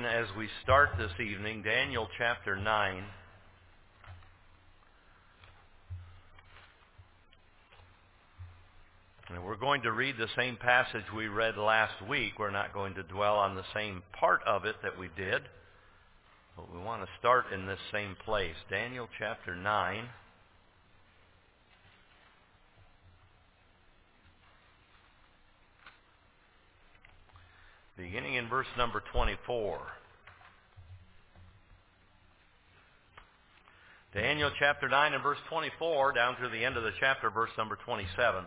as we start this evening, Daniel chapter 9. And we're going to read the same passage we read last week. We're not going to dwell on the same part of it that we did, but we want to start in this same place. Daniel chapter 9. Beginning in verse number 24. Daniel chapter 9 and verse 24, down to the end of the chapter, verse number 27.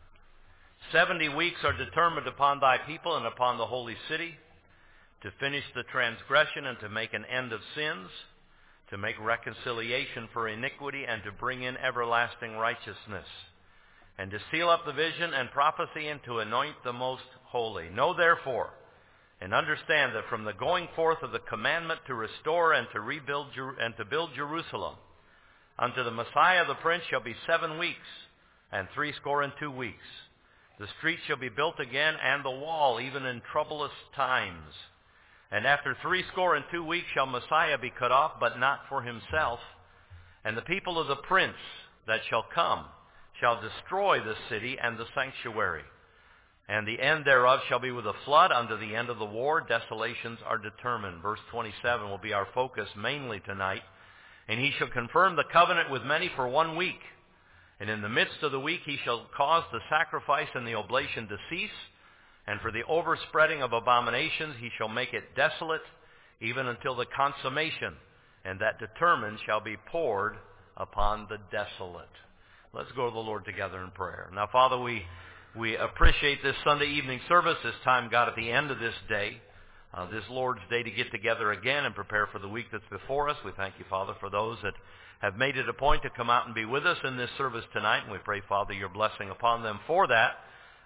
70 weeks are determined upon thy people and upon the holy city, to finish the transgression and to make an end of sins, to make reconciliation for iniquity, and to bring in everlasting righteousness, and to seal up the vision and prophecy, and to anoint the most holy. Know therefore, and understand that from the going forth of the commandment to restore and to rebuild and to build Jerusalem, unto the Messiah the Prince shall be 7 weeks, and 62 weeks. The street shall be built again, and the wall, even in troublous times. And after 62 weeks shall Messiah be cut off, but not for himself. And the people of the Prince that shall come shall destroy the city and the sanctuary. And the end thereof shall be with a flood. Unto the end of the war, desolations are determined. Verse 27 will be our focus mainly tonight. And he shall confirm the covenant with many for 1 week. And in the midst of the week he shall cause the sacrifice and the oblation to cease. And for the overspreading of abominations he shall make it desolate, even until the consummation. And that determined shall be poured upon the desolate. Let's go to the Lord together in prayer. Now, Father, we appreciate this Sunday evening service, this time, God, at the end of this day, this Lord's Day, to get together again and prepare for the week that's before us. We thank you, Father, for those that have made it a point to come out and be with us in this service tonight. And we pray, Father, your blessing upon them for that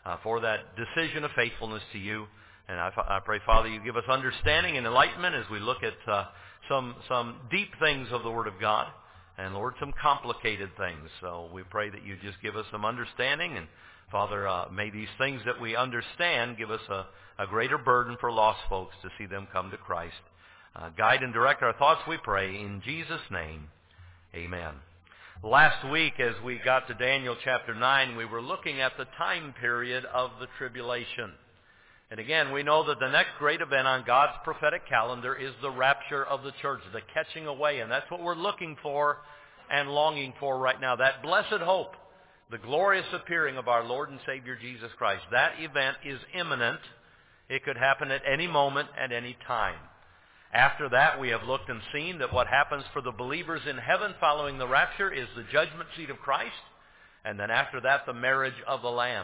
decision of faithfulness to you. And I pray, Father, you give us understanding and enlightenment as we look at some deep things of the Word of God. And, Lord, some complicated things. So we pray that you just give us some understanding. And, Father, may these things that we understand give us a greater burden for lost folks to see them come to Christ. Guide and direct our thoughts, we pray, in Jesus' name. Amen. Last week, as we got to Daniel chapter 9, we were looking at the time period of the tribulation. And again, we know that the next great event on God's prophetic calendar is the rapture of the church, the catching away. And that's what we're looking for and longing for right now, that blessed hope, the glorious appearing of our Lord and Savior Jesus Christ. That event is imminent. It could happen at any moment, at any time. After that, we have looked and seen that what happens for the believers in heaven following the rapture is the judgment seat of Christ, and then after that, the marriage of the Lamb.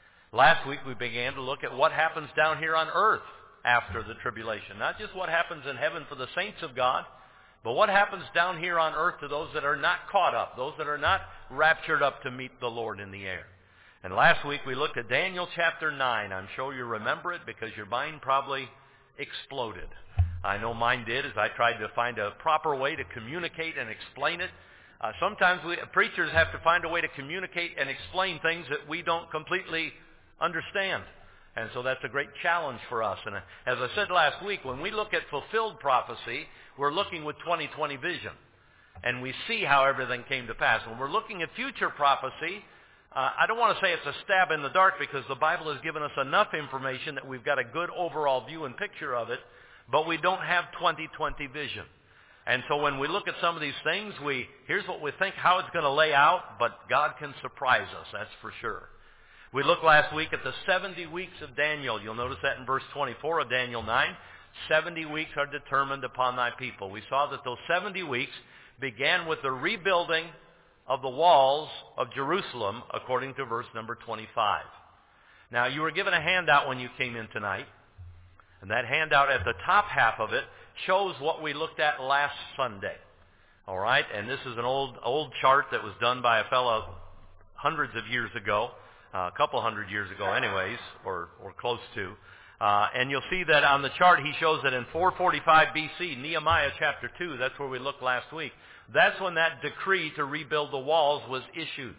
Last week, we began to look at what happens down here on earth after the tribulation. Not just what happens in heaven for the saints of God, but what happens down here on earth to those that are not caught up, those that are not raptured up to meet the Lord in the air. And last week, we looked at Daniel chapter 9. I'm sure you remember it because your mind probably exploded. I know mine did, as I tried to find a proper way to communicate and explain it. Sometimes preachers have to find a way to communicate and explain things that we don't completely understand. And so that's a great challenge for us. And as I said last week, when we look at fulfilled prophecy, we're looking with 20/20 vision. And we see how everything came to pass. When we're looking at future prophecy, I don't want to say it's a stab in the dark because the Bible has given us enough information that we've got a good overall view and picture of it. But we don't have 20/20 vision. And so when we look at some of these things, here's what we think, how it's going to lay out, but God can surprise us, that's for sure. We looked last week at the 70 weeks of Daniel. You'll notice that in verse 24 of Daniel 9. 70 weeks are determined upon thy people. We saw that those 70 weeks began with the rebuilding of the walls of Jerusalem, according to verse number 25. Now, you were given a handout when you came in tonight. And that handout at the top half of it shows what we looked at last Sunday. All right? And this is an old chart that was done by a fellow hundreds of years ago, a couple hundred years ago anyways, or close to. And you'll see that on the chart he shows that in 445 B.C., Nehemiah chapter 2, that's where we looked last week, that's when that decree to rebuild the walls was issued.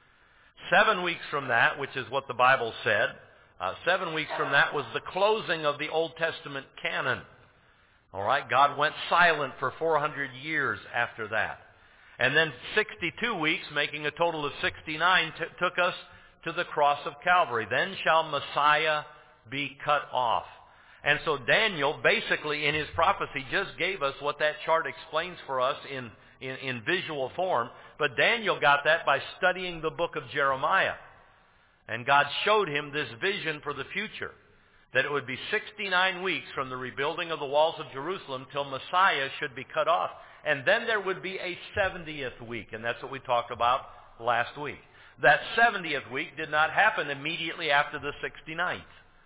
7 weeks from that, which is what the Bible said, 7 weeks from that was the closing of the Old Testament canon. All right, God went silent for 400 years after that. And then 62 weeks, making a total of 69, took us to the cross of Calvary. Then shall Messiah be cut off. And so Daniel, basically in his prophecy, just gave us what that chart explains for us in visual form. But Daniel got that by studying the book of Jeremiah. And God showed him this vision for the future, that it would be 69 weeks from the rebuilding of the walls of Jerusalem till Messiah should be cut off. And then there would be a 70th week, and that's what we talked about last week. That 70th week did not happen immediately after the 69th.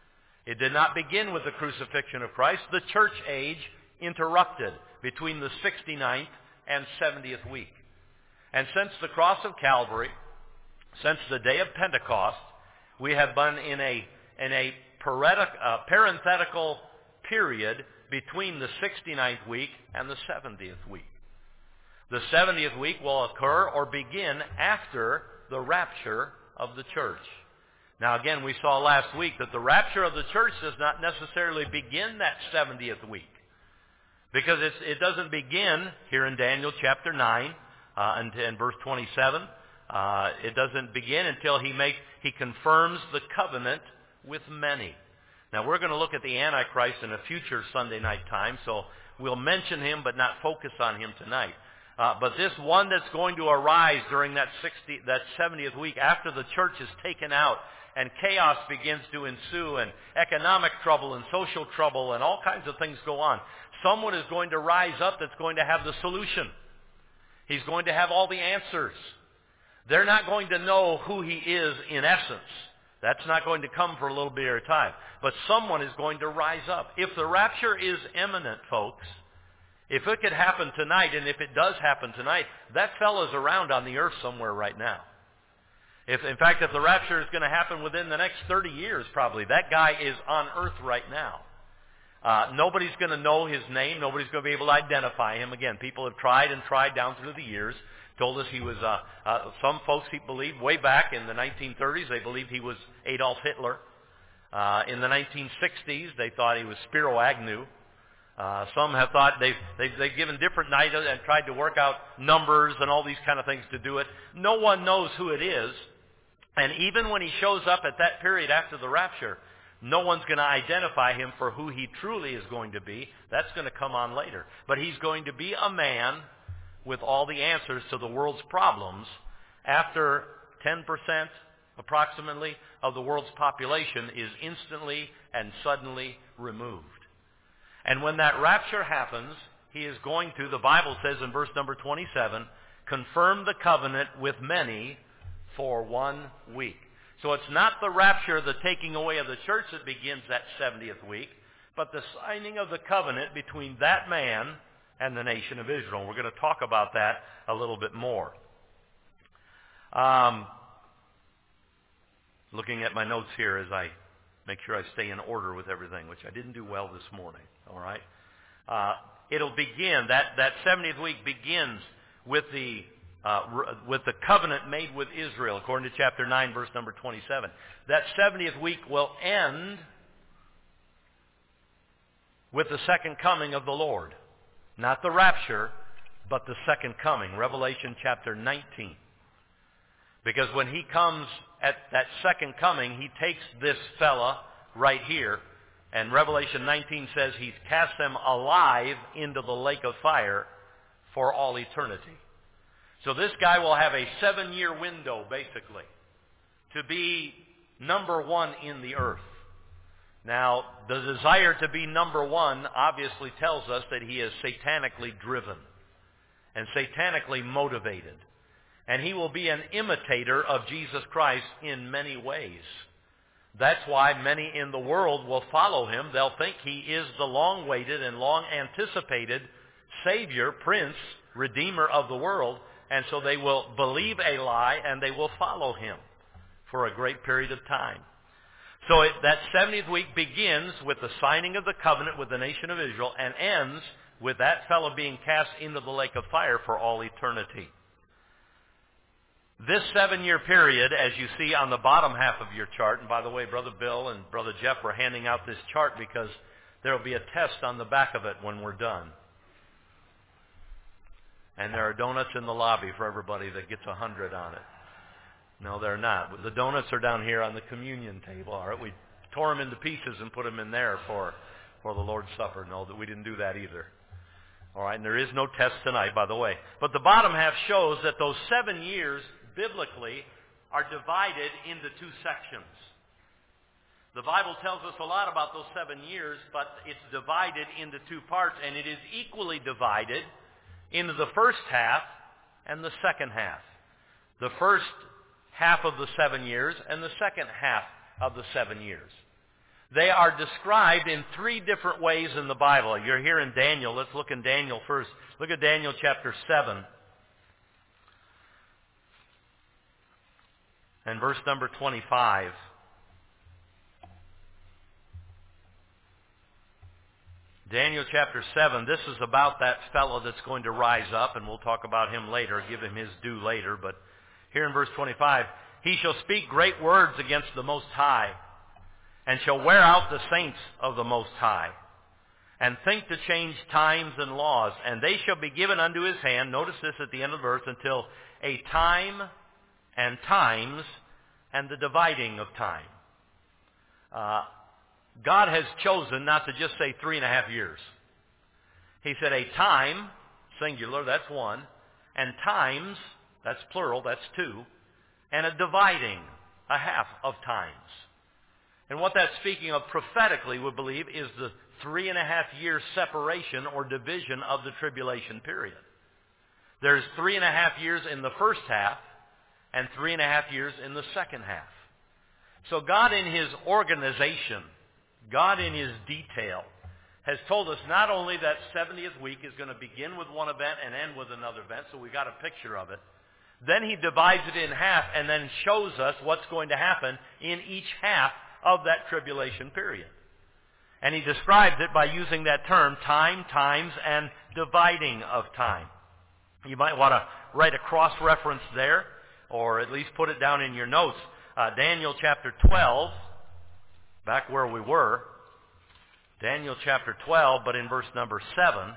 It did not begin with the crucifixion of Christ. The church age interrupted between the 69th and 70th week. And since the cross of Calvary, since the day of Pentecost, we have been in a parenthetical period between the 69th week and the 70th week. The 70th week will occur or begin after the rapture of the church. Now again, we saw last week that the rapture of the church does not necessarily begin that 70th week, because it doesn't begin here in Daniel chapter 9 and verse 27. It doesn't begin until he confirms the covenant with many. Now we're going to look at the Antichrist in a future Sunday night time, so we'll mention him but not focus on him tonight. But this one that's going to arise during that 70th week after the church is taken out and chaos begins to ensue and economic trouble and social trouble and all kinds of things go on, someone is going to rise up that's going to have the solution. He's going to have all the answers. They're not going to know who he is in essence. That's not going to come for a little bit of time. But someone is going to rise up. If the rapture is imminent, folks, if it could happen tonight, and if it does happen tonight, that fellow's around on the earth somewhere right now. In fact, if the rapture is going to happen within the next 30 years, probably, that guy is on earth right now. Nobody's going to know his name. Nobody's going to be able to identify him. Again, people have tried and tried down through the years. Told us he was, some folks he believed way back in the 1930s, they believed he was Adolf Hitler. In the 1960s, they thought he was Spiro Agnew. Some have thought they've given different nights and tried to work out numbers and all these kind of things to do it. No one knows who it is. And even when he shows up at that period after the rapture, no one's going to identify him for who he truly is going to be. That's going to come on later. But he's going to be a man with all the answers to the world's problems after 10% approximately of the world's population is instantly and suddenly removed. And when that rapture happens, he is going to, the Bible says in verse number 27, confirm the covenant with many for 1 week. So it's not the rapture, the taking away of the church that begins that 70th week, but the signing of the covenant between that man and the nation of Israel. We're going to talk about that a little bit more. Looking at my notes here as I make sure I stay in order with everything, which I didn't do well this morning. All right? It'll begin, that 70th week begins with the covenant made with Israel, according to chapter 9, verse number 27. That 70th week will end with the second coming of the Lord. Not the rapture, but the second coming. Revelation chapter 19. Because when he comes at that second coming, he takes this fella right here, and Revelation 19 says he casts them alive into the lake of fire for all eternity. So this guy will have a 7-year window, basically, to be number one in the earth. Now, the desire to be number one obviously tells us that he is satanically driven and satanically motivated. And he will be an imitator of Jesus Christ in many ways. That's why many in the world will follow him. They'll think he is the long-awaited and long-anticipated Savior, Prince, Redeemer of the world. And so they will believe a lie and they will follow him for a great period of time. So that 70th week begins with the signing of the covenant with the nation of Israel and ends with that fellow being cast into the lake of fire for all eternity. This 7-year period, as you see on the bottom half of your chart, and by the way, Brother Bill and Brother Jeff were handing out this chart because There will be a test on the back of it when we're done. And there are donuts in the lobby for everybody that gets 100 on it. No, they're not. The donuts are down here on the communion table. All right, we tore them into pieces and put them in there for the Lord's Supper. No, that we didn't do that either. All right, and there is no test tonight, by the way. But the bottom half shows that those 7 years, biblically, are divided into two sections. The Bible tells us a lot about those 7 years, but it's divided into two parts, and it is equally divided into the first half and the second half. The first half of the 7 years and the second half of the 7 years. They are described in three different ways in the Bible. You're here in Daniel. Let's look in Daniel first. Look at Daniel chapter 7 and verse number 25. Daniel chapter 7, this is about that fellow that's going to rise up, and we'll talk about him later, give him his due later. But here in verse 25, he shall speak great words against the Most High, and shall wear out the saints of the Most High, and think to change times and laws, and they shall be given unto his hand, notice this at the end of the verse, until a time and times and the dividing of time. God has chosen not to just say 3.5 years. He said a time, singular, that's one, and times, that's plural, that's two, and a dividing, a half of times. And what that's speaking of prophetically, we believe, is the 3.5 year separation or division of the tribulation period. There's 3.5 years in the first half and 3.5 years in the second half. So God in His organization, God in His detail, has told us not only that 70th week is going to begin with one event and end with another event, so we got a picture of it. Then He divides it in half and then shows us what's going to happen in each half of that tribulation period. And He describes it by using that term, time, times, and dividing of time. You might want to write a cross-reference there, or at least put it down in your notes. Daniel chapter 12, back where we were, Daniel chapter 12, but in verse number 7.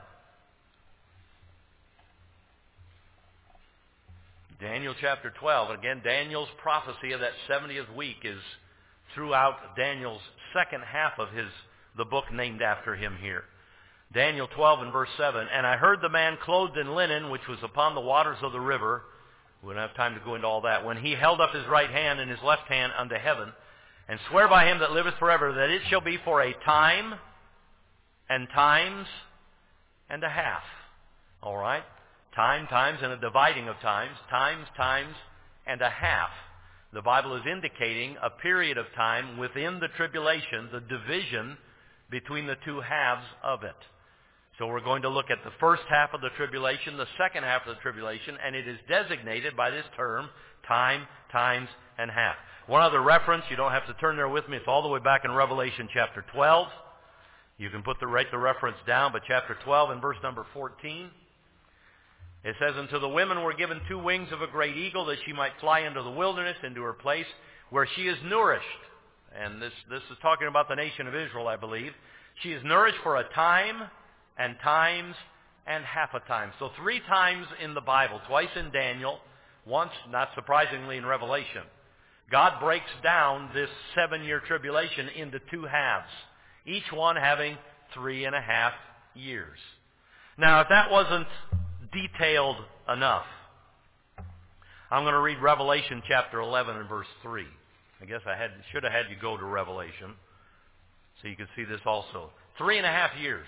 Daniel chapter 12. Again, Daniel's prophecy of that 70th week is throughout Daniel's second half of the book named after him here. Daniel 12 and verse 7. And I heard the man clothed in linen, which was upon the waters of the river. We don't have time to go into all that. When he held up his right hand and his left hand unto heaven, and swear by him that liveth forever, that it shall be for a time and times and a half. All right? Time, times, and a dividing of times. Times, times, and a half. The Bible is indicating a period of time within the tribulation, the division between the two halves of it. So we're going to look at the first half of the tribulation, the second half of the tribulation, and it is designated by this term, time, times, and half. One other reference, you don't have to turn there with me, it's all the way back in Revelation chapter 12. You can write the reference down, but chapter 12 and verse number 14. It says, "Unto the women were given 2 wings of a great eagle, that she might fly into the wilderness, into her place, where she is nourished." And this is talking about the nation of Israel, I believe. "She is nourished for a time, and times, and half a time." So 3 times in the Bible, twice in Daniel, once, not surprisingly, in Revelation. God breaks down this 7-year tribulation into 2 halves, each one having 3.5 years. Now, if that wasn't detailed enough, I'm going to read Revelation chapter 11 and verse 3. I guess I should have had you go to Revelation so you could see this also. 3.5 years.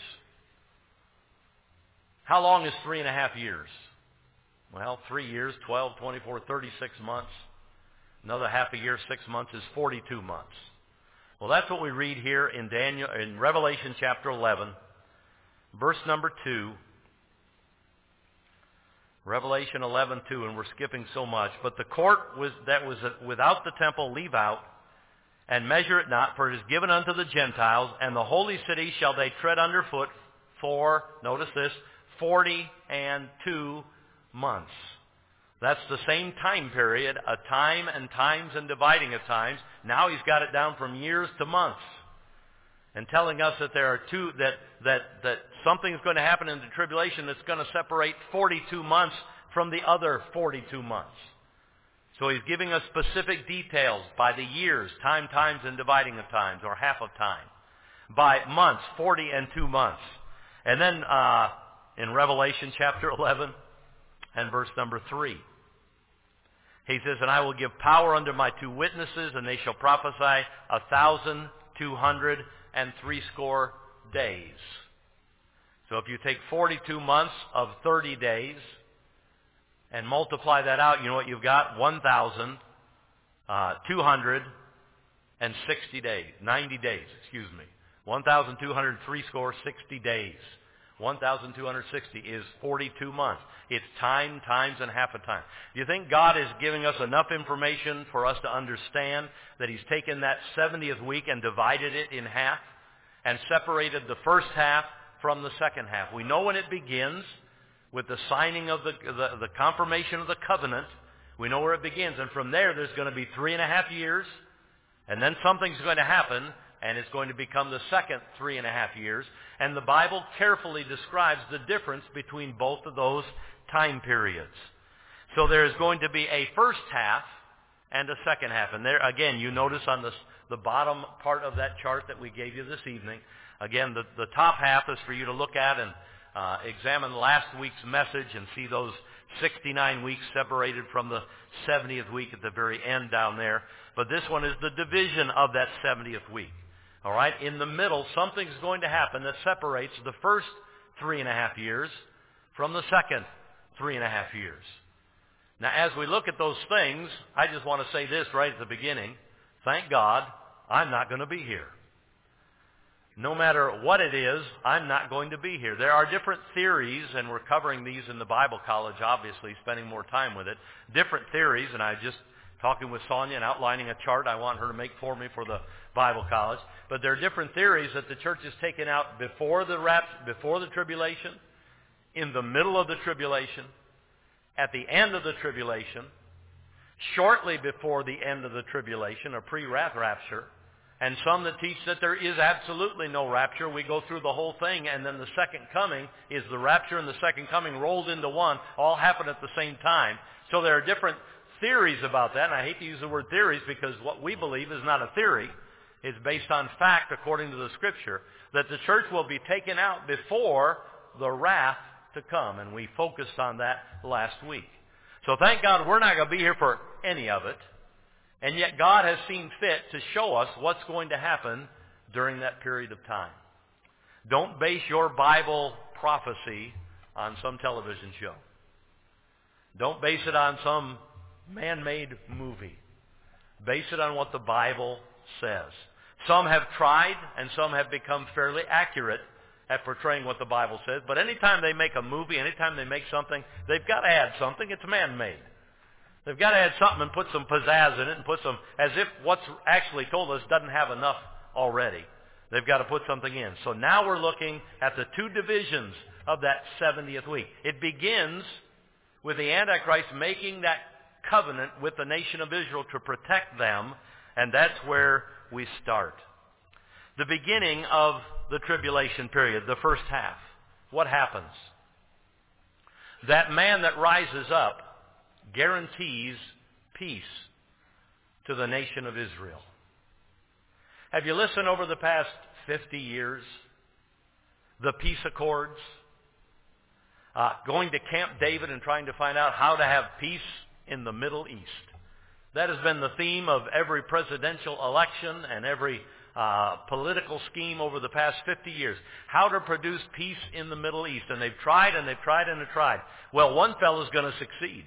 How long is 3.5 years? Well, 3 years, 12, 24, 36 months. Another half a year, 6 months is 42 months. Well, that's what we read here in Revelation chapter 11, verse number 2. Revelation 11:2, and we're skipping so much. "But the court that was without the temple leave out, and measure it not, for it is given unto the Gentiles, and the holy city shall they tread under foot for," notice this, 42 months. That's the same time period, a time and times and dividing of times. Now he's got it down from years to months. and telling us that there are that something's going to happen in the tribulation that's going to separate 42 months from the other 42 months. So he's giving us specific details by the years, time, times, and dividing of times, or half of time. By months, 40 and 2 months. And then in Revelation chapter 11 and verse number 3, he says, "And I will give power unto my 2 witnesses, and they shall prophesy 1,260 days." So if you take 42 months of 30 days and multiply that out, you know what you've got? 1,260 days. 90 days, excuse me. 1,260 days. 1,260 is 42 months. It's time, times, and half a time. Do you think God is giving us enough information for us to understand that He's taken that 70th week and divided it in half and separated the first half from the second half? We know when it begins with the signing of the confirmation of the covenant. We know where it begins. And from there's going to be 3.5 years. And then something's going to happen, and it's going to become the second 3.5 years. And the Bible carefully describes the difference between both of those time periods. So there is going to be a first half and a second half. And there, again, you notice on the bottom part of that chart that we gave you this evening, again, the top half is for you to look at and examine last week's message and see those 69 weeks separated from the 70th week at the very end down there. But this one is the division of that 70th week. All right? In the middle, something's going to happen that separates the first 3.5 years from the second 3.5 years. Now, as we look at those things, I just want to say this right at the beginning. Thank God I'm not going to be here. No matter what it is, I'm not going to be here. There are different theories, and we're covering these in the Bible college, obviously, spending more time with it. Different theories, and I just talking with Sonia and outlining a chart I want her to make for me for the Bible college. But there are different theories that the church is taken out before the tribulation, in the middle of the tribulation, at the end of the tribulation, shortly before the end of the tribulation, or pre-wrath rapture, and some that teach that there is absolutely no rapture. We go through the whole thing, and then the second coming is the rapture and the second coming rolled into one, all happen at the same time. So there are different theories about that, and I hate to use the word theories because what we believe is not a theory. It's based on fact according to the Scripture, that the church will be taken out before the wrath to come, and we focused on that last week. So thank God we're not going to be here for any of it. And yet God has seen fit to show us what's going to happen during that period of time. Don't base your Bible prophecy on some television show. Don't base it on some man-made movie. Base it on what the Bible says. Some have tried, and some have become fairly accurate at portraying what the Bible says. But anytime they make a movie, anytime they make something, they've got to add something. It's man-made. They've got to add something and put some pizzazz in it and put some, as if what's actually told us doesn't have enough already. They've got to put something in. So now we're looking at the 2 divisions of that 70th week. It begins with the Antichrist making that covenant with the nation of Israel to protect them, and that's where we start. The beginning of the tribulation period, the first half. What happens? That man that rises up guarantees peace to the nation of Israel. Have you listened over the past 50 years? The peace accords, going to Camp David and trying to find out how to have peace in the Middle East. That has been the theme of every presidential election and every political scheme over the past 50 years. How to produce peace in the Middle East. And they've tried and they've tried and they've tried. Well, one fellow's going to succeed.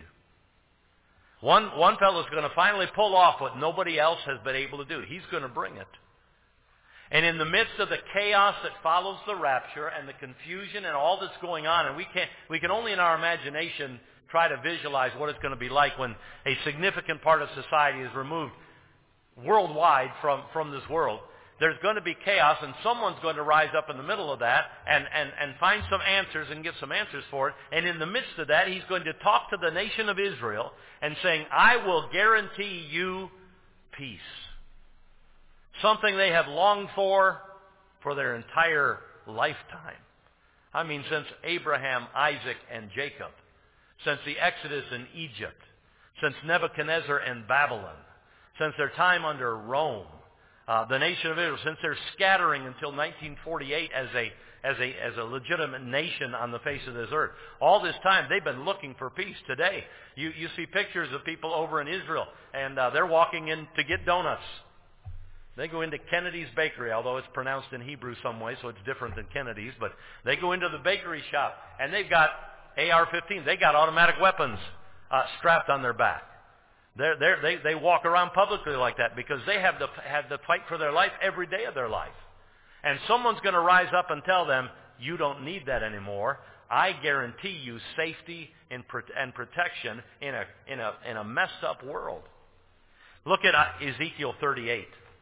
One fellow's going to finally pull off what nobody else has been able to do. He's going to bring it. And in the midst of the chaos that follows the rapture and the confusion and all that's going on, and we can only in our imagination try to visualize what it's going to be like when a significant part of society is removed worldwide from this world. There's going to be chaos, and someone's going to rise up in the middle of that and find some answers and get some answers for it. And in the midst of that, he's going to talk to the nation of Israel and saying, I will guarantee you peace. Something they have longed for for their entire lifetime. I mean, since Abraham, Isaac, and Jacob, since the Exodus in Egypt, since Nebuchadnezzar and Babylon, since their time under Rome, the nation of Israel, since their scattering until 1948 as a legitimate nation on the face of this earth. All this time, they've been looking for peace. Today, you see pictures of people over in Israel, and they're walking in to get donuts. They go into Kennedy's Bakery, although it's pronounced in Hebrew some way, so it's different than Kennedy's. But they go into the bakery shop, and they've got AR-15. They got automatic weapons strapped on their back. They walk around publicly like that because they have to fight for their life every day of their life. And someone's going to rise up and tell them, you don't need that anymore. I guarantee you safety and protection in a messed up world. Look at Ezekiel 38.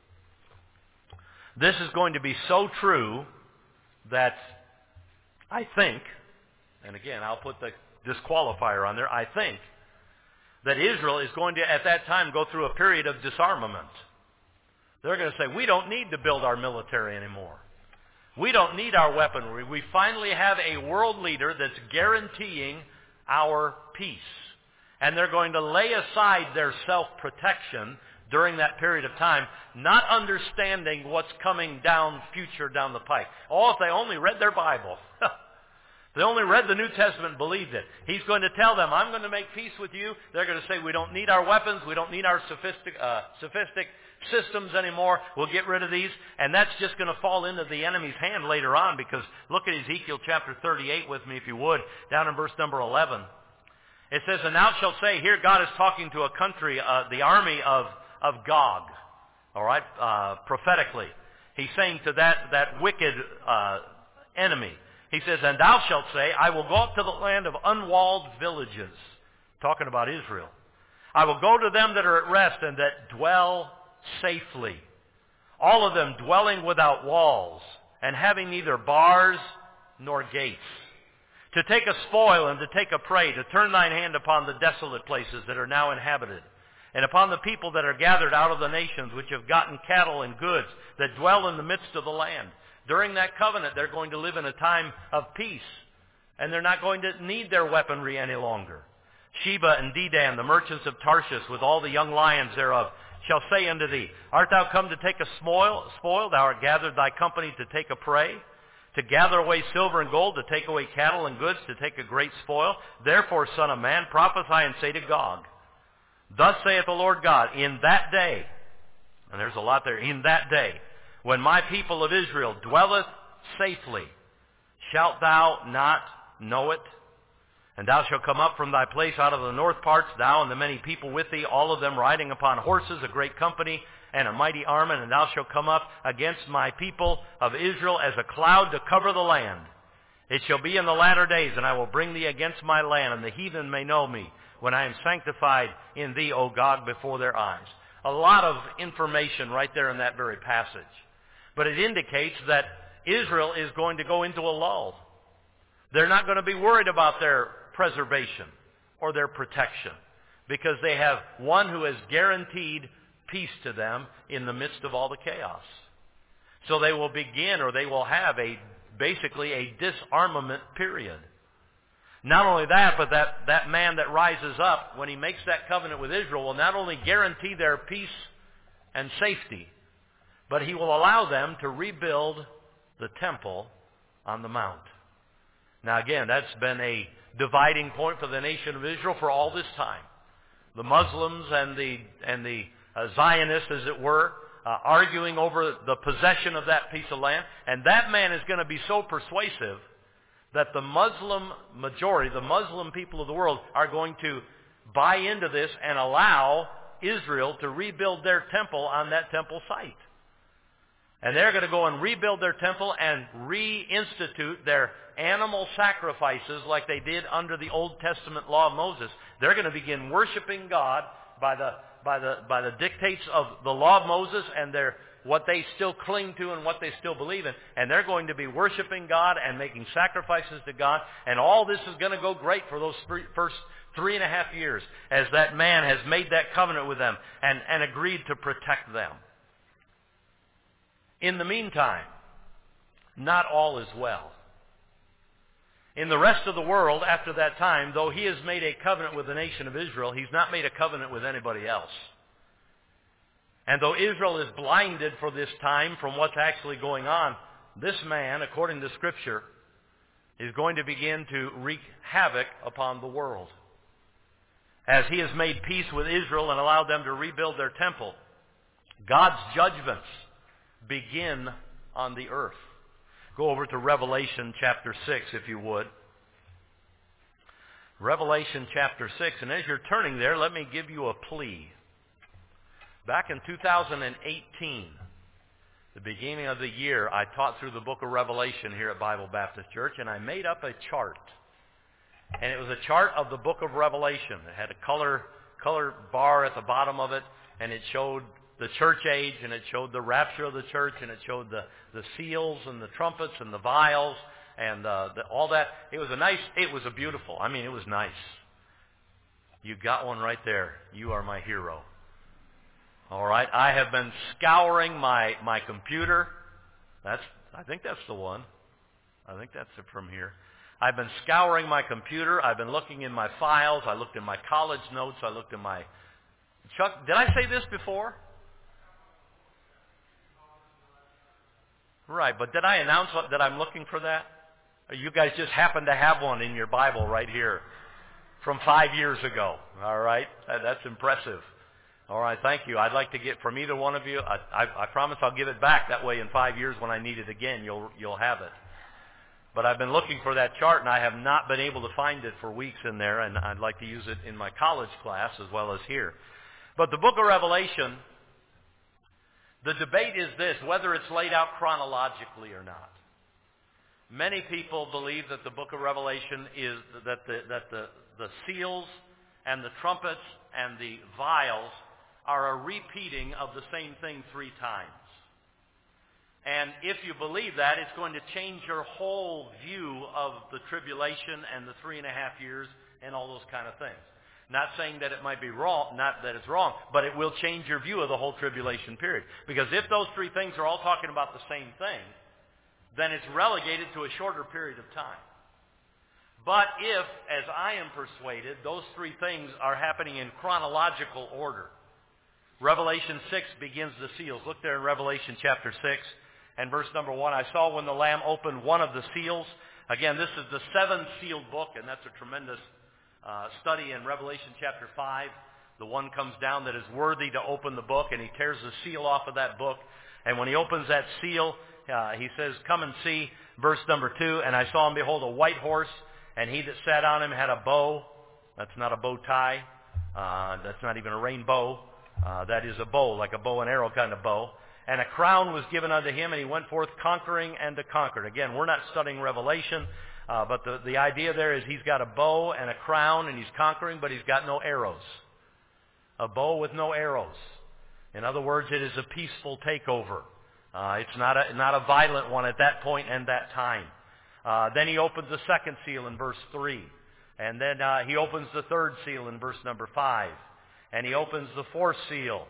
This is going to be so true that I think, and again, I'll put the disqualifier on there, I think that Israel is going to, at that time, go through a period of disarmament. They're going to say, we don't need to build our military anymore. We don't need our weaponry. We finally have a world leader that's guaranteeing our peace. And they're going to lay aside their self-protection during that period of time, not understanding what's coming down the pike. Oh, if they only read their Bible. They only read the New Testament and believed it. He's going to tell them, I'm going to make peace with you. They're going to say, we don't need our weapons. We don't need our sophisticated systems anymore. We'll get rid of these. And that's just going to fall into the enemy's hand later on, because look at Ezekiel chapter 38 with me, if you would, down in verse number 11. It says, and thou shalt say, here God is talking to a country, the army of Gog, all right, prophetically. He's saying to that wicked enemy, he says, and thou shalt say, I will go up to the land of unwalled villages, talking about Israel. I will go to them that are at rest and that dwell safely, all of them dwelling without walls and having neither bars nor gates, to take a spoil and to take a prey, to turn thine hand upon the desolate places that are now inhabited, and upon the people that are gathered out of the nations, which have gotten cattle and goods, that dwell in the midst of the land. During that covenant, they're going to live in a time of peace, and they're not going to need their weaponry any longer. Sheba and Dedan, the merchants of Tarshish, with all the young lions thereof, shall say unto thee, art thou come to take a spoil? Thou art gathered thy company to take a prey, to gather away silver and gold, to take away cattle and goods, to take a great spoil. Therefore, son of man, prophesy and say to Gog, thus saith the Lord God, in that day, and there's a lot there, in that day, when my people of Israel dwelleth safely, shalt thou not know it? And thou shalt come up from thy place out of the north parts, thou and the many people with thee, all of them riding upon horses, a great company, and a mighty army, and thou shalt come up against my people of Israel as a cloud to cover the land. It shall be in the latter days, and I will bring thee against my land, and the heathen may know me, when I am sanctified in thee, O Gog, before their eyes. A lot of information right there in that very passage. But it indicates that Israel is going to go into a lull. They're not going to be worried about their preservation or their protection, because they have one who has guaranteed peace to them in the midst of all the chaos. So they will begin, or they will have basically a disarmament period. Not only that, but that man that rises up when he makes that covenant with Israel will not only guarantee their peace and safety, but he will allow them to rebuild the temple on the mount. Now again, that's been a dividing point for the nation of Israel for all this time. The Muslims and the Zionists, as it were, arguing over the possession of that piece of land. And that man is going to be so persuasive that the Muslim majority, the Muslim people of the world, are going to buy into this and allow Israel to rebuild their temple on that temple site. And they're going to go and rebuild their temple and reinstitute their animal sacrifices like they did under the Old Testament law of Moses. They're going to begin worshiping God by the dictates of the law of Moses and what they still cling to and what they still believe in. And they're going to be worshiping God and making sacrifices to God. And all this is going to go great for those first 3.5 years as that man has made that covenant with them and agreed to protect them. In the meantime, not all is well. In the rest of the world, after that time, though he has made a covenant with the nation of Israel, he's not made a covenant with anybody else. And though Israel is blinded for this time from what's actually going on, this man, according to Scripture, is going to begin to wreak havoc upon the world. As he has made peace with Israel and allowed them to rebuild their temple, God's judgments begin on the earth. Go over to Revelation chapter 6, if you would. Revelation chapter 6. And as you're turning there, let me give you a plea. Back in 2018, the beginning of the year, I taught through the book of Revelation here at Bible Baptist Church, and I made up a chart. And it was a chart of the book of Revelation. It had a color bar at the bottom of it, and it showed the church age, and it showed the rapture of the church, and it showed the seals and the trumpets and the vials and all that. It was a beautiful. I mean, it was nice. You got one right there. You are my hero. All right. I have been scouring my computer. I think that's the one. I think that's it from here. I've been scouring my computer. I've been looking in my files. I looked in my college notes. I looked in my... Chuck, did I say this before? Right, but did I announce that I'm looking for that? Or you guys just happen to have one in your Bible right here from 5 years ago. All right, that's impressive. All right, thank you. I'd like to get from either one of you. I promise I'll give it back. That way in 5 years when I need it again, you'll have it. But I've been looking for that chart, and I have not been able to find it for weeks in there, and I'd like to use it in my college class as well as here. But the book of Revelation, the debate is this, whether it's laid out chronologically or not. Many people believe that the book of Revelation is that the seals and the trumpets and the vials are a repeating of the same thing 3 times. And if you believe that, it's going to change your whole view of the tribulation and the 3.5 years and all those kind of things. Not saying that it might be wrong, not that it's wrong, but it will change your view of the whole tribulation period. Because if those 3 things are all talking about the same thing, then it's relegated to a shorter period of time. But if, as I am persuaded, those 3 things are happening in chronological order, Revelation 6 begins the seals. Look there in Revelation chapter 6 and verse number 1. I saw when the Lamb opened one of the seals. Again, this is the 7th sealed book, and that's a tremendous study in Revelation chapter 5. The one comes down that is worthy to open the book, and he tears the seal off of that book. And when he opens that seal, he says, "Come and see," verse number 2, "And I saw and behold a white horse, and he that sat on him had a bow." That's not a bow tie. That's not even a rainbow. That is a bow, like a bow and arrow kind of bow. "And a crown was given unto him, and he went forth conquering and to conquer." Again, we're not studying Revelation, but the idea there is he's got a bow and a crown, and he's conquering, but he's got no arrows. A bow with no arrows. In other words, it is a peaceful takeover. It's not a violent one at that point and that time. Then he opens the 2nd seal in verse 3. And then he opens the 3rd seal in verse number 5. And he opens the 4th seal,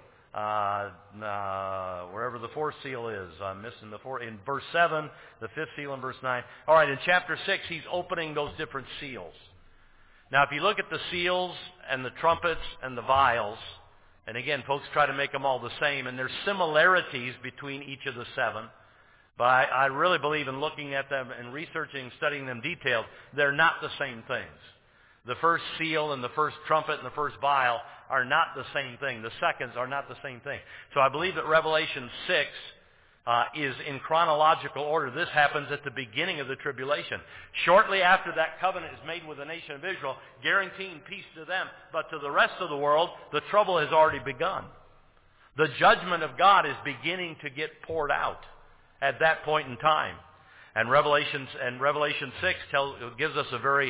wherever the 4th seal is. I'm missing the 4th. In verse 7, the 5th seal in verse 9. All right, in chapter 6, he's opening those different seals. Now, if you look at the seals and the trumpets and the vials, and again, folks try to make them all the same, and there's similarities between each of the 7. But I really believe in looking at them and researching, studying them detailed, they're not the same things. The first seal and the first trumpet and the first vial are not the same thing. The seconds are not the same thing. So I believe that Revelation 6 is in chronological order. This happens at the beginning of the tribulation. Shortly after that covenant is made with the nation of Israel, guaranteeing peace to them, but to the rest of the world, the trouble has already begun. The judgment of God is beginning to get poured out at that point in time. And Revelation 6 gives us a very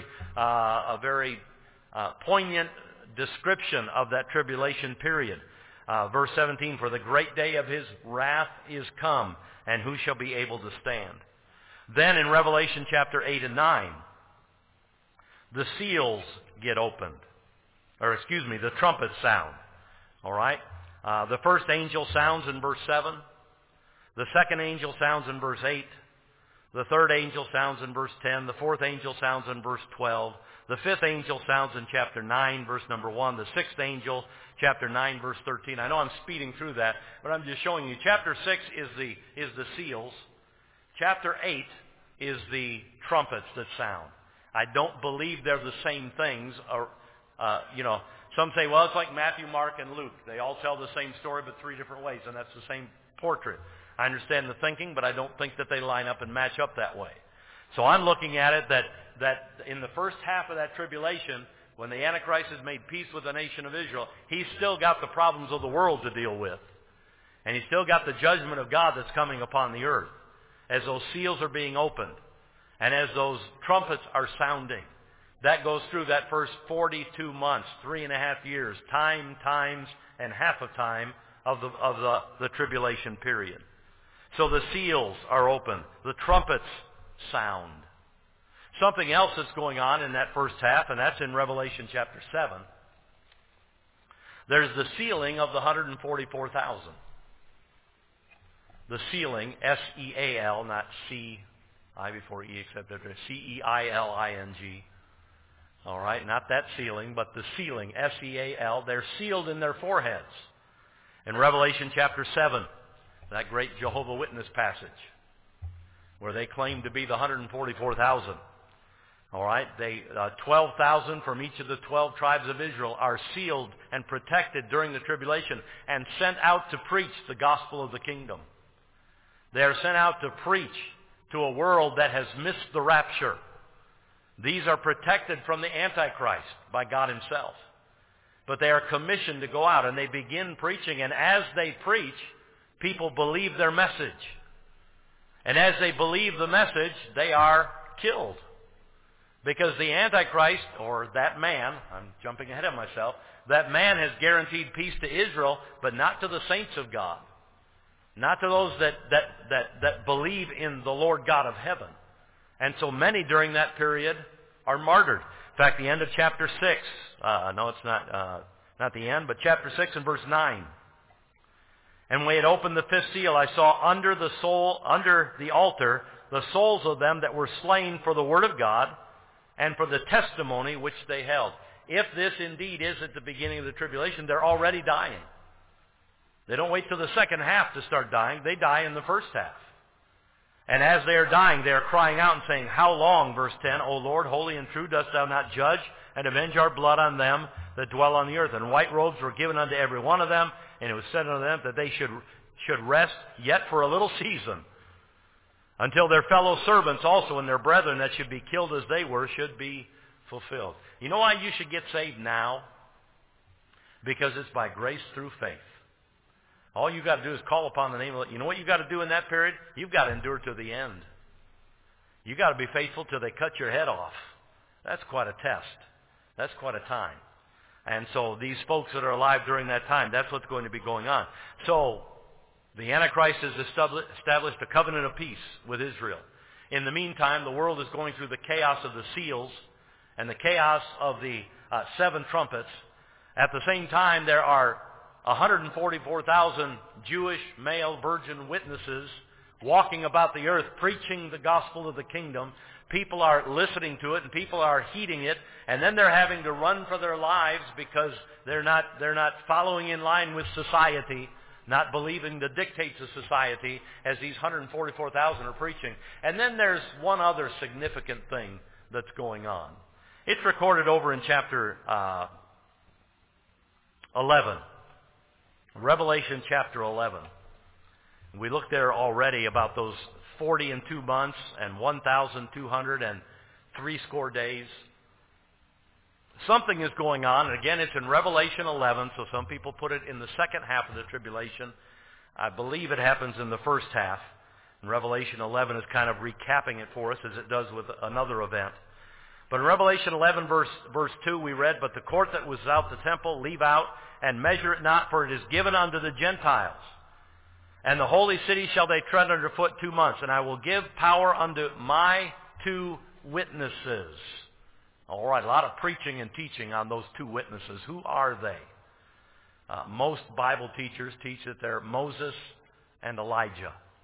poignant description of that tribulation period. Verse 17, "For the great day of his wrath is come, and who shall be able to stand?" Then in Revelation chapter 8 and 9, the seals get opened. The trumpets sound. All right? The first angel sounds in verse 7. The second angel sounds in verse 8. The third angel sounds in verse 10. The fourth angel sounds in verse 12. The fifth angel sounds in chapter 9, verse number 1. The sixth angel, chapter 9, verse 13. I know I'm speeding through that, but I'm just showing you. Chapter 6 is the seals. Chapter 8 is the trumpets that sound. I don't believe they're the same things. Some say, well, it's like Matthew, Mark, and Luke. They all tell the same story, but three different ways, and that's the same portrait. I understand the thinking, but I don't think that they line up and match up that way. So I'm looking at it that in the first half of that tribulation, when the Antichrist has made peace with the nation of Israel, he's still got the problems of the world to deal with. And he's still got the judgment of God that's coming upon the earth as those seals are being opened and as those trumpets are sounding. That goes through that first 42 months, 3.5 years, times, and half a time of the tribulation period. So the seals are open. The trumpets sound. Something else that's going on in that first half, and that's in Revelation chapter 7. There's the sealing of the 144,000. The sealing, S-E-A-L, not C-I before E, except after C-E-I-L-I-N-G. All right, not that sealing, but the sealing, S-E-A-L. They're sealed in their foreheads. In Revelation chapter 7, that great Jehovah's Witness passage, where they claim to be the 144,000. All right, 12,000 from each of the 12 tribes of Israel are sealed and protected during the tribulation and sent out to preach the gospel of the kingdom. They are sent out to preach to a world that has missed the rapture. These are protected from the Antichrist by God himself. But they are commissioned to go out, and they begin preaching, and as they preach, people believe their message. And as they believe the message, they are killed. Because the Antichrist, or that man, I'm jumping ahead of myself, that man has guaranteed peace to Israel, but not to the saints of God. Not to those that believe in the Lord God of heaven. And so many during that period are martyred. In fact, the end of chapter 6, no, it's not the end, but chapter 6 and verse 9. And when he had opened the fifth seal, I saw under the altar the souls of them that were slain for the word of God and for the testimony which they held. If this indeed is at the beginning of the tribulation, they're already dying. They don't wait till the second half to start dying. They die in the first half. And as they are dying, they are crying out and saying, how long, verse 10, O Lord, holy and true, dost thou not judge and avenge our blood on them that dwell on the earth? And white robes were given unto every one of them, and it was said unto them that they should rest yet for a little season, until their fellow servants also and their brethren that should be killed as they were should be fulfilled. You know why you should get saved now? Because it's by grace through faith. All you've got to do is call upon the name of the Lord. You know what you've got to do in that period? You've got to endure to the end. You've got to be faithful till they cut your head off. That's quite a test. That's quite a time. And so these folks that are alive during that time, that's what's going to be going on. So the Antichrist has established a covenant of peace with Israel. In the meantime, the world is going through the chaos of the seals and the chaos of the 7 trumpets. At the same time, there are 144,000 Jewish male virgin witnesses walking about the earth preaching the gospel of the kingdom. People are listening to it and people are heeding it, and then they're having to run for their lives because they're not following in line with society, not believing the dictates of society as these 144,000 are preaching. And then there's one other significant thing that's going on. It's recorded over in chapter 11. Revelation chapter 11. We looked there already about those 40 and 2 months and 1,203 days. Something is going on, and again, it's in Revelation 11, so some people put it in the second half of the tribulation. I believe it happens in the first half. And Revelation 11 is kind of recapping it for us as it does with another event. But in Revelation 11, verse 2, we read, but the court that was without the temple, leave out, and measure it not, for it is given unto the Gentiles. And the holy city shall they tread under foot 2 months, and I will give power unto my 2 witnesses. All right, a lot of preaching and teaching on those 2 witnesses. Who are they? Most Bible teachers teach that they're Moses and Elijah.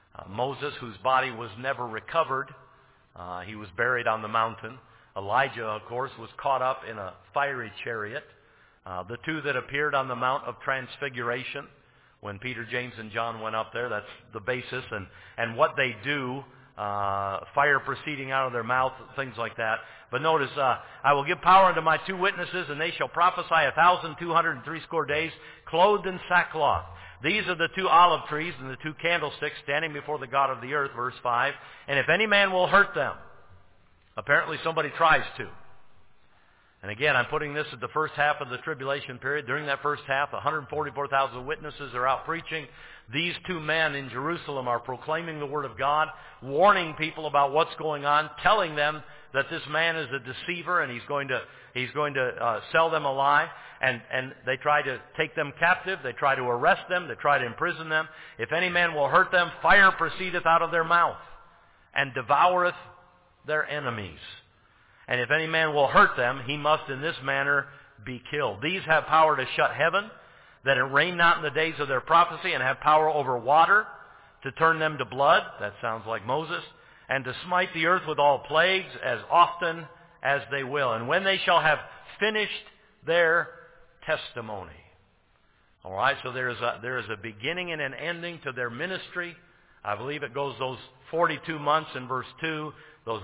Moses, whose body was never recovered, he was buried on the mountain. Elijah, of course, was caught up in a fiery chariot. The two that appeared on the Mount of Transfiguration, when Peter, James, and John went up there, that's the basis. And what they do, fire proceeding out of their mouth, things like that. But notice, I will give power unto my two witnesses, and they shall prophesy 1,260 days, clothed in sackcloth. These are the two olive trees and the two candlesticks standing before the God of the earth, verse 5. And if any man will hurt them, apparently somebody tries to. And again, I'm putting this at the first half of the tribulation period. During that first half, 144,000 witnesses are out preaching. These two men in Jerusalem are proclaiming the Word of God, warning people about what's going on, telling them that this man is a deceiver and he's going to sell them a lie. And they try to take them captive. They try to arrest them. They try to imprison them. If any man will hurt them, fire proceedeth out of their mouth and devoureth their enemies. And if any man will hurt them, he must in this manner be killed. These have power to shut heaven, that it rain not in the days of their prophecy, and have power over water, to turn them to blood. That sounds like Moses. And to smite the earth with all plagues as often as they will. And when they shall have finished their testimony. All right, so there is a beginning and an ending to their ministry. I believe it goes those 42 months in verse 2, those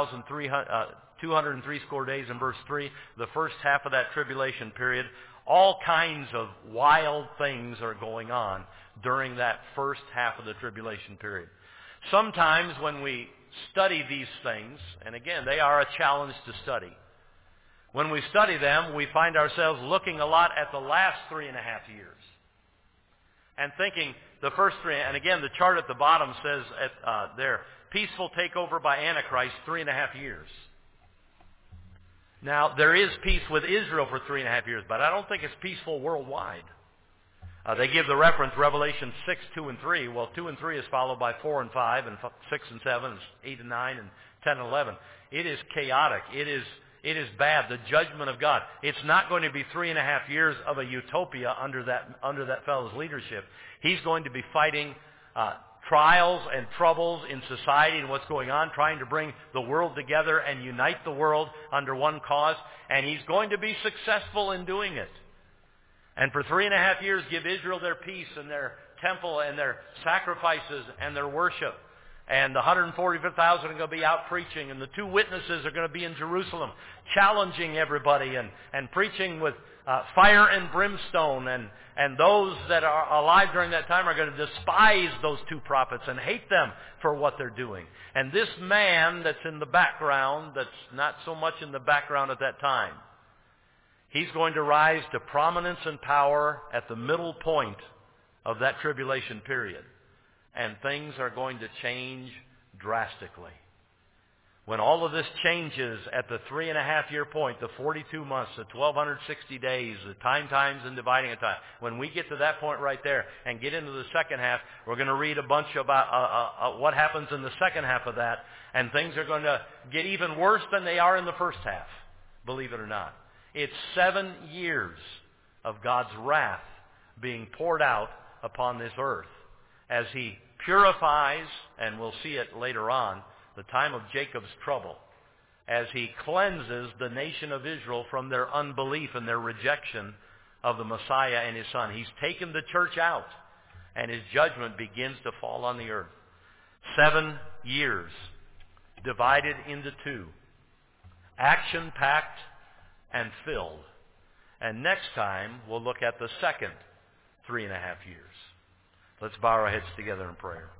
1,203 days in verse 3, the first half of that tribulation period. All kinds of wild things are going on during that first half of the tribulation period. Sometimes when we study these things, and again, they are a challenge to study, when we study them, we find ourselves looking a lot at the last 3.5 years and thinking the first three, and again, the chart at the bottom says there, peaceful takeover by Antichrist, 3.5 years. Now, there is peace with Israel for 3.5 years, but I don't think it's peaceful worldwide. They give the reference, Revelation 6, 2, and 3. Well, 2 and 3 is followed by 4 and 5, and 6 and 7, and 8 and 9, and 10 and 11. It is chaotic. It is bad, the judgment of God. It's not going to be 3.5 years of a utopia under that fellow's leadership. He's going to be fighting trials and troubles in society and what's going on, trying to bring the world together and unite the world under one cause, and he's going to be successful in doing it. And for 3.5 years, give Israel their peace and their temple and their sacrifices and their worship. And the 145,000 are going to be out preaching, and the two witnesses are going to be in Jerusalem, challenging everybody and preaching with fire and brimstone. And those that are alive during that time are going to despise those two prophets and hate them for what they're doing. And this man that's in the background, that's not so much in the background at that time, he's going to rise to prominence and power at the middle point of that tribulation period. And things are going to change drastically. When all of this changes at the 3.5 year point, the 42 months, the 1,260 days, the times and dividing a time, when we get to that point right there and get into the second half, we're going to read a bunch about what happens in the second half of that, and things are going to get even worse than they are in the first half, believe it or not. It's 7 years of God's wrath being poured out upon this earth as He purifies, and we'll see it later on, the time of Jacob's trouble, as He cleanses the nation of Israel from their unbelief and their rejection of the Messiah and His Son. He's taken the church out, and His judgment begins to fall on the earth. 7 years divided into two, action-packed and filled. And next time, we'll look at the second 3.5 years. Let's bow our heads together in prayer.